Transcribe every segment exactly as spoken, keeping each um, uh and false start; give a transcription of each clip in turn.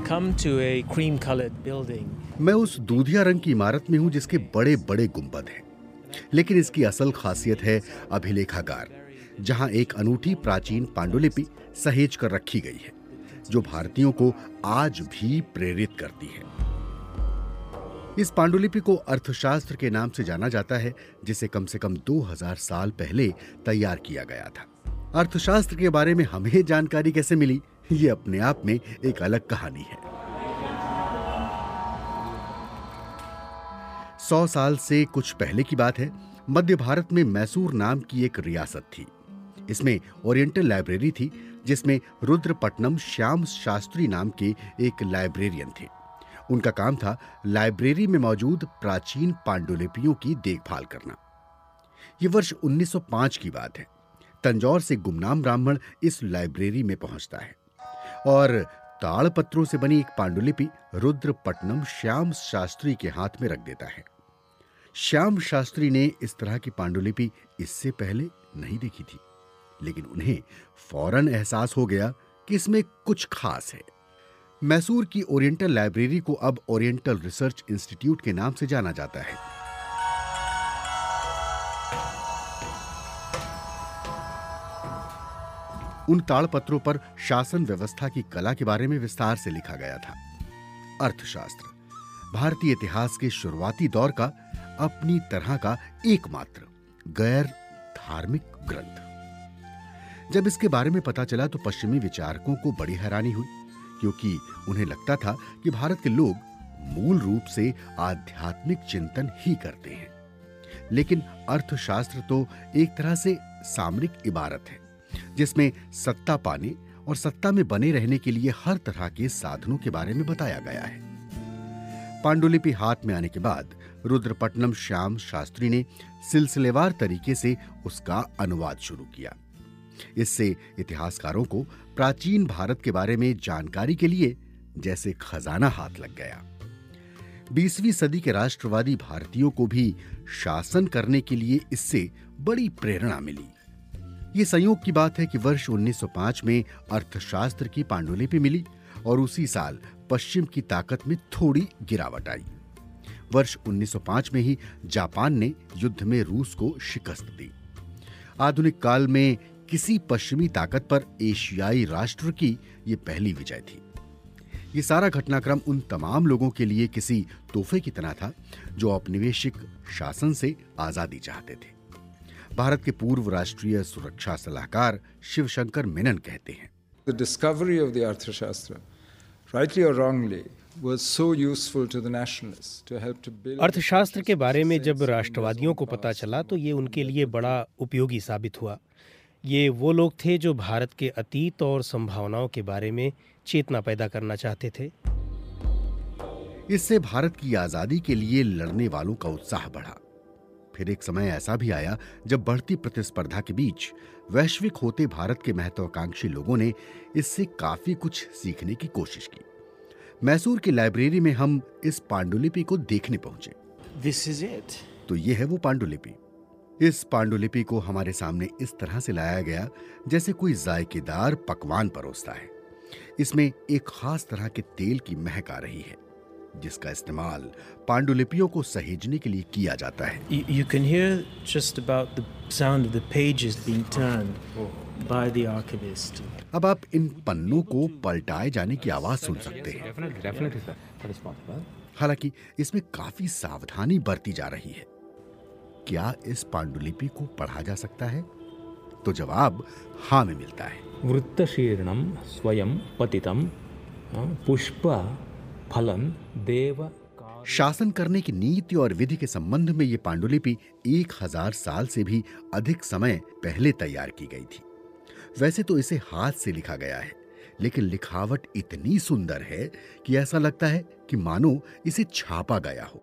come to a cream-colored building. मैं उस दूधिया रंग की इमारत में हूं जिसके बड़े बड़े गुंबद हैं, लेकिन इसकी असल खासियत है अभिलेखागार, जहां एक अनूठी प्राचीन पांडुलिपि सहेज कर रखी गई है जो भारतीयों को आज भी प्रेरित करती है। इस पांडुलिपि को अर्थशास्त्र के नाम से जाना जाता है, जिसे कम से कम दो हज़ार साल पहले तैयार किया गया था। अर्थशास्त्र के बारे में हमें जानकारी कैसे मिली, ये अपने आप में एक अलग कहानी है। सौ साल से कुछ पहले की बात है। मध्य भारत में मैसूर नाम की एक रियासत थी। इसमें ओरिएंटल लाइब्रेरी थी, जिसमें रुद्रपट्टनम श्याम शास्त्री नाम के एक लाइब्रेरियन थे। उनका काम था लाइब्रेरी में मौजूद प्राचीन पांडुलिपियों की देखभाल करना। यह वर्ष उन्नीस सौ पाँच की बात है। तंजौर से गुमनाम ब्राह्मण इस लाइब्रेरी में पहुंचता है और ताड़पत्रों से बनी एक पांडुलिपि रुद्रपट्टनम श्याम शास्त्री के हाथ में रख देता है। श्याम शास्त्री ने इस तरह की पांडुलिपि इससे पहले नहीं देखी थी, लेकिन उन्हें फौरन एहसास हो गया कि इसमें कुछ खास है। मैसूर की ओरिएंटल लाइब्रेरी को अब ओरिएंटल रिसर्च इंस्टीट्यूट के नाम से जाना जाता है। उन ताड़पत्रों पर शासन व्यवस्था की कला के बारे में विस्तार से लिखा गया था। अर्थशास्त्र भारतीय इतिहास के शुरुआती दौर का अपनी तरह का एकमात्र गैर धार्मिक ग्रंथ। जब इसके बारे में पता चला तो पश्चिमी विचारकों को बड़ी हैरानी हुई, क्योंकि उन्हें लगता था कि भारत के लोग मूल रूप से आध्यात्मिक चिंतन ही करते हैं। लेकिन अर्थशास्त्र तो एक तरह से सामरिक इबारत है, जिसमें सत्ता पाने और सत्ता में बने रहने के लिए हर तरह के साधनों के बारे में बताया गया है। पांडुलिपि हाथ में आने के बाद रुद्रपट्टनम श्याम शास्त्री ने सिलसिलेवार तरीके से उसका अनुवाद शुरू किया। इससे इतिहासकारों को प्राचीन भारत के बारे में जानकारी के लिए जैसे खजाना हाथ लग गया। बीसवीं सदी के राष्ट्रवादी भारतीयों को भी शासन करने के लिए इससे बड़ी प्रेरणा मिली। ये संयोग की बात है कि वर्ष उन्नीस सौ पाँच में अर्थशास्त्र की पांडुलिपि मिली और उसी साल पश्चिम की ताकत में थोड़ी गिरावट आई। वर्ष उन्नीस सौ पाँच में ही जापान ने युद्ध में रूस को शिकस्त दी। आधुनिक काल में किसी पश्चिमी ताकत पर एशियाई राष्ट्र की यह पहली विजय थी। ये सारा घटनाक्रम उन तमाम लोगों के लिए किसी तोहफे की तरह था जो औपनिवेशिक शासन से आजादी चाहते थे। भारत के पूर्व राष्ट्रीय सुरक्षा सलाहकार शिवशंकर मेनन कहते हैं, The discovery of the Arthashastra, rightly or wrongly, was so useful to the nationalists to help to build. अर्थशास्त्र के बारे में जब राष्ट्रवादियों को पता चला तो ये उनके लिए बड़ा उपयोगी साबित हुआ। ये वो लोग थे जो भारत के अतीत और संभावनाओं के बारे में चेतना पैदा करना चाहते थे। इससे भारत की आजादी के लिए लड़ने वालों का उत्साह बढ़ा। फिर एक समय ऐसा भी आया जब बढ़ती प्रतिस्पर्धा के बीच वैश्विक होते भारत के महत्वाकांक्षी लोगों ने इससे काफी कुछ सीखने की कोशिश की। मैसूर की लाइब्रेरी में हम इस पांडुलिपि को देखने पहुंचे। This is it. तो ये है वो पांडुलिपि। इस पांडुलिपि को हमारे सामने इस तरह से लाया गया जैसे कोई जायकेदार पकवान परोसता है। इसमें एक खास तरह के तेल की महक आ रही है, जिसका इस्तेमाल पांडुलिपियों को सहेजने के लिए किया जाता है। You, you can hear just about the sound of the pages being turned by the archivist. अब आप इन पन्नों को पलटाए जाने की आवाज सुन सकते हैं। हालांकि इसमें काफी सावधानी बरती जा रही है। क्या इस पांडुलिपि को पढ़ा जा सकता है? तो जवाब हाँ में मिलता है। वृत्तशीर्णम स्वयं पतितम पुष्प फलन देव। शासन करने की नीति और विधि के संबंध में यह पांडुलिपि एक हजार साल से भी अधिक समय पहले तैयार की गई थी। वैसे तो इसे हाथ से लिखा गया है, लेकिन लिखावट इतनी सुंदर है कि ऐसा लगता है कि मानो इसे छापा गया हो।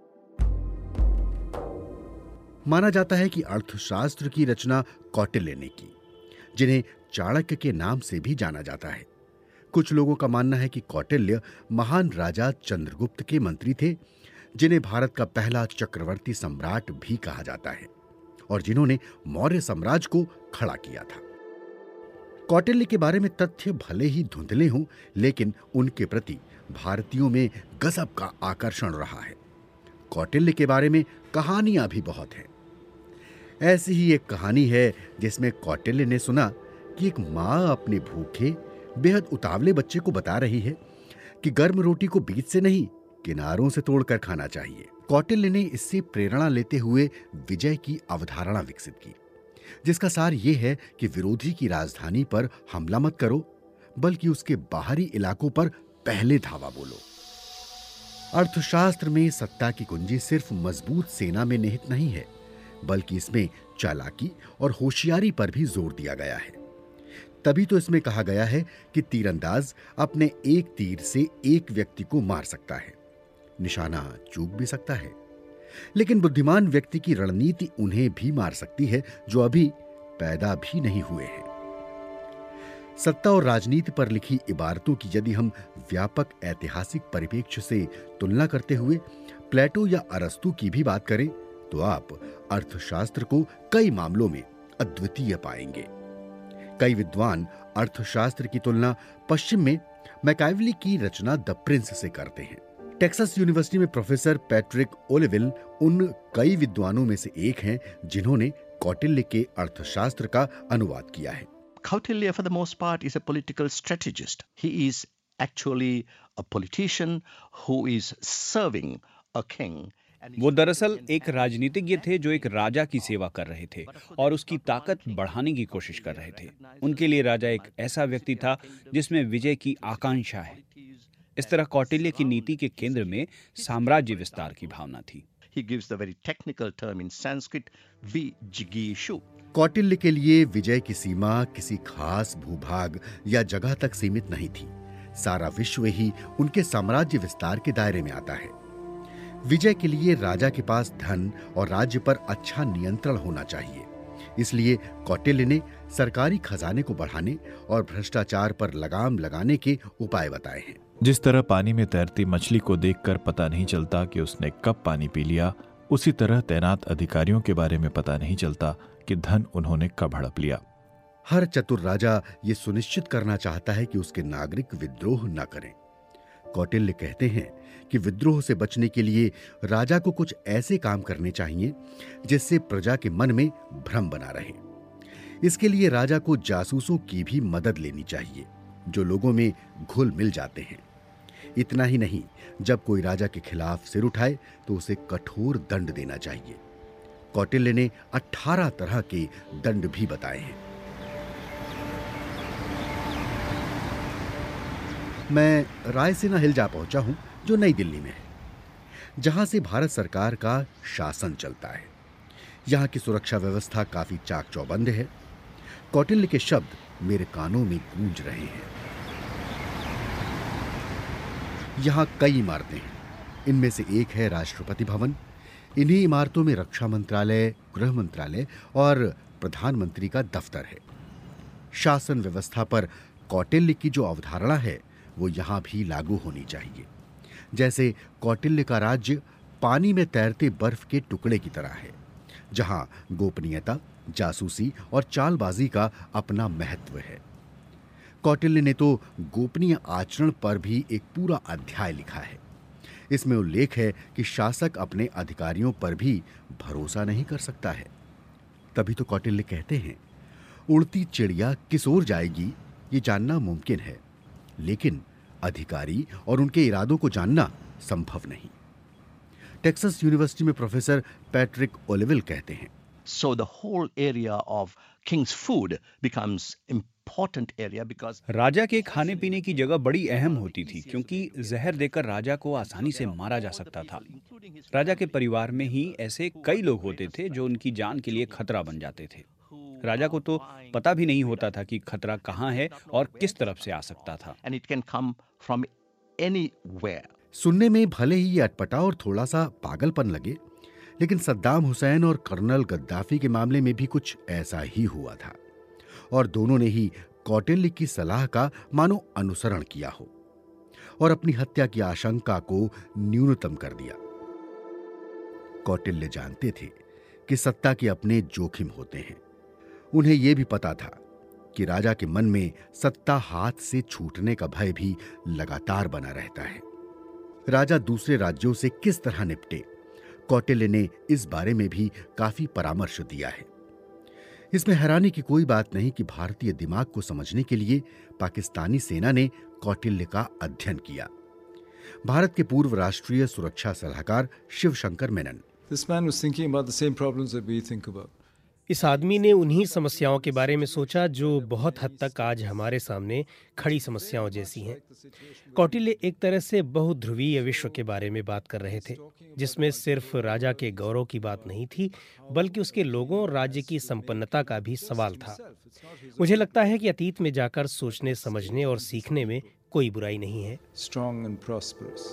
माना जाता है कि अर्थशास्त्र की रचना कौटिल्य ने की, जिन्हें चाणक्य के नाम से भी जाना जाता है। कुछ लोगों का मानना है कि कौटिल्य महान राजा चंद्रगुप्त के मंत्री थे, जिन्हें भारत का पहला चक्रवर्ती सम्राट भी कहा जाता है और जिन्होंने मौर्य साम्राज्य को खड़ा किया था। कौटिल्य के बारे में तथ्य भले ही धुंधले हों, लेकिन उनके प्रति भारतीयों में गजब का आकर्षण रहा है। कौटिल्य के बारे में कहानियां भी बहुत हैं। ऐसी ही एक कहानी है जिसमें कौटिल्य ने सुना कि एक माँ अपने भूखे बेहद उतावले बच्चे को बता रही है कि गर्म रोटी को बीच से नहीं, किनारों से तोड़कर खाना चाहिए। कौटिल्य ने इससे प्रेरणा लेते हुए विजय की अवधारणा विकसित की, जिसका सार यह है कि विरोधी की राजधानी पर हमला मत करो, बल्कि उसके बाहरी इलाकों पर पहले धावा बोलो। अर्थशास्त्र में सत्ता की कुंजी सिर्फ मजबूत सेना में निहित नहीं है, बल्कि इसमें चालाकी और होशियारी पर भी जोर दिया गया है। तभी तो इसमें कहा गया है कि तीरंदाज अपने एक तीर से एक व्यक्ति को मार सकता है, निशाना चूक भी सकता है, लेकिन बुद्धिमान व्यक्ति की रणनीति उन्हें भी मार सकती है जो अभी पैदा भी नहीं हुए हैं। सत्ता और राजनीति पर लिखी इबारतों की यदि हम व्यापक ऐतिहासिक परिप्रेक्ष्य से तुलना करते हुए प्लेटो या अरस्तु की भी बात करें तो आप अर्थशास्त्र को कई मामलों में अद्वितीय पाएंगे। कई विद्वान अर्थशास्त्र की तुलना पश्चिम में मैकाइवली की रचना द प्रिंस से करते हैं। टेक्सास यूनिवर्सिटी में प्रोफेसर पैट्रिक ओलेविल उन कई विद्वानों में से एक हैं जिन्होंने कौटिल्य के अर्थशास्त्र का अनुवाद किया है। Kautilya, for the most part, is a political strategist. He is actually a politician who is serving a king. वो दरअसल एक राजनीतिज्ञ थे जो एक राजा की सेवा कर रहे थे और उसकी ताकत बढ़ाने की कोशिश कर रहे थे। उनके लिए राजा एक ऐसा व्यक्ति था जिसमें विजय की आकांक्षा है। इस तरह कौटिल्य की नीति के केंद्र में साम्राज्य विस्तार की भावना थी। He gives the very technical term in Sanskrit, Vijigishu. Kautilya के लिए विजय की सीमा किसी खास भूभाग या जगह तक सीमित नहीं थी। सारा विश्व ही उनके साम्राज्य विस्तार के दायरे में आता है। विजय के लिए राजा के पास धन और राज्य पर अच्छा नियंत्रण होना चाहिए। इसलिए कौटिल्य ने सरकारी खजाने को बढ़ाने और भ्रष्टाचार पर लगाम लगाने के उपाय बताए हैं। जिस तरह पानी में तैरती मछली को देखकर पता नहीं चलता कि उसने कब पानी पी लिया, उसी तरह तैनात अधिकारियों के बारे में पता नहीं चलता कि धन उन्होंने कब हड़प लिया। हर चतुर राजा ये सुनिश्चित करना चाहता है कि उसके नागरिक विद्रोह न करें। कौटिल्य कहते हैं कि विद्रोह से बचने के लिए राजा को कुछ ऐसे काम करने चाहिए जिससे प्रजा के मन में भ्रम बना रहे। इसके लिए राजा को जासूसों की भी मदद लेनी चाहिए जो लोगों में घुल मिल जाते हैं। इतना ही नहीं, जब कोई राजा के खिलाफ सिर उठाए तो उसे कठोर दंड देना चाहिए। कौटिल्य ने अठारह तरह के दंड भी बताए हैं। मैं रायसीना हिल जा पहुंचा हूं जो नई दिल्ली में है, जहां से भारत सरकार का शासन चलता है। यहां की सुरक्षा व्यवस्था काफी चाक चौबंद है। कौटिल्य के शब्द मेरे कानों में गूंज रहे हैं। यहां कई इमारतें हैं। इनमें से एक है राष्ट्रपति भवन। इन्हीं इमारतों में रक्षा मंत्रालय, गृह मंत्रालय और प्रधानमंत्री का दफ्तर है। शासन व्यवस्था पर कौटिल्य की जो अवधारणा है वो यहां भी लागू होनी चाहिए। जैसे कौटिल्य का राज्य पानी में तैरते बर्फ के टुकड़े की तरह है, जहां गोपनीयता, जासूसी और चालबाजी का अपना महत्व है। कौटिल्य ने तो गोपनीय आचरण पर भी एक पूरा अध्याय लिखा है। इसमें उल्लेख है कि शासक अपने अधिकारियों पर भी भरोसा नहीं कर सकता है। तभी तो कौटिल्य कहते हैं, उड़ती चिड़िया किस ओर जाएगी ये जानना मुमकिन है, लेकिन अधिकारी और उनके इरादों को जानना संभव नहीं। टेक्सास यूनिवर्सिटी में प्रोफेसर पैट्रिक ओलेविल कहते हैं, So the whole area of king's food becomes important area because राजा के खाने पीने की जगह बड़ी अहम होती थी, क्योंकि जहर देकर राजा को आसानी से मारा जा सकता था। राजा के परिवार में ही ऐसे कई लोग होते थे जो उनकी जान के लिए खतरा बन जाते थे। राजा को तो पता भी नहीं होता था कि खतरा कहाँ है और किस तरफ से आ सकता था। and it can come from anywhere. सुनने में भले ही ये अटपटा और थोड़ा सा पागलपन लगे, लेकिन सद्दाम हुसैन और कर्नल गद्दाफी के मामले में भी कुछ ऐसा ही हुआ था, और दोनों ने ही कौटिल्य की सलाह का मानो अनुसरण किया हो और अपनी हत्या की आशंका को न्यूनतम कर दिया। कौटिल्य जानते थे कि सत्ता के अपने जोखिम होते हैं। उन्हें यह भी पता था कि राजा के मन में सत्ता हाथ से छूटने का भय भी लगातार बना रहता है। राजा दूसरे राज्यों से किस तरह निपटे, कौटिल्य ने इस बारे में भी काफी परामर्श दिया है। इसमें हैरानी की कोई बात नहीं कि भारतीय दिमाग को समझने के लिए पाकिस्तानी सेना ने कौटिल्य का अध्ययन किया। भारत के पूर्व राष्ट्रीय सुरक्षा सलाहकार Shivshankar Menon, This man was thinking about the same problems that we think about. इस आदमी ने उन्हीं समस्याओं के बारे में सोचा जो बहुत हद तक आज हमारे सामने खड़ी समस्याओं जैसी हैं। कौटिल्य एक तरह से बहुध्रुवीय विश्व के बारे में बात कर रहे थे, जिसमें सिर्फ राजा के गौरव की बात नहीं थी, बल्कि उसके लोगों और राज्य की संपन्नता का भी सवाल था। मुझे लगता है कि अतीत में जाकर सोचने, समझने और सीखने में कोई बुराई नहीं है। Strong and prosperous.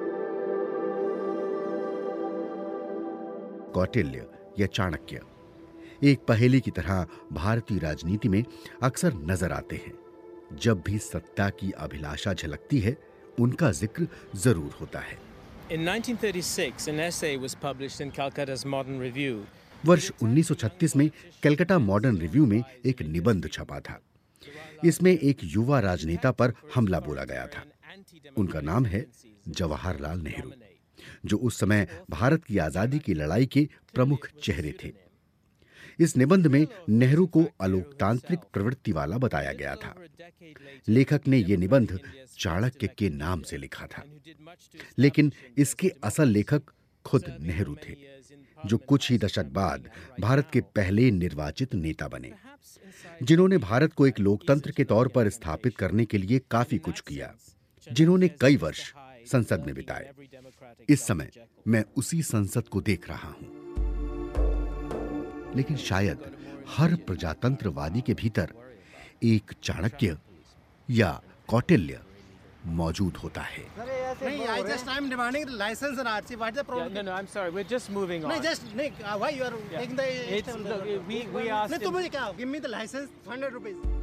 कौटिल्य या चाणक्य एक पहेली की तरह भारतीय राजनीति में अक्सर नजर आते हैं। जब भी सत्ता की अभिलाषा झलकती है, उनका जिक्र जरूर होता है। In nineteen thirty-six, an essay was published in Calcutta's Modern Review. वर्ष उन्नीस सौ छत्तीस में कलकत्ता मॉडर्न रिव्यू में एक निबंध छपा था। इसमें एक युवा राजनेता पर हमला बोला गया था। उनका नाम है जवाहरलाल नेहरू, जो उस समय भारत की आजादी की लड़ाई के प्रमुख चेहरे थे। इस निबंध में नेहरू को अलोकतांत्रिक प्रवृत्ति वाला बताया गया था। लेखक ने यह निबंध चाणक्य के नाम से लिखा था, लेकिन इसके असल लेखक खुद नेहरू थे, जो कुछ ही दशक बाद भारत के पहले निर्वाचित नेता बने, जिन्होंने भारत को एक लोकतंत्र के तौर पर स्थापित करने के लिए काफी कुछ किया, जिन्होंने कई वर्ष संसद में बिताए। इस समय मैं उसी संसद को देख रहा हूं। लेकिन शायद हर प्रजातंत्रवादी के भीतर एक चाणक्य या कौटिल्य मौजूद होता है। नहीं, I just I'm demanding the license and R C. What's the problem? No, no, I'm sorry. We're just moving on. No, just Nick, uh, why you are taking the? It's, look, we we asked नहीं, him- तो मुझे क्या? Give me the license, hundred rupees.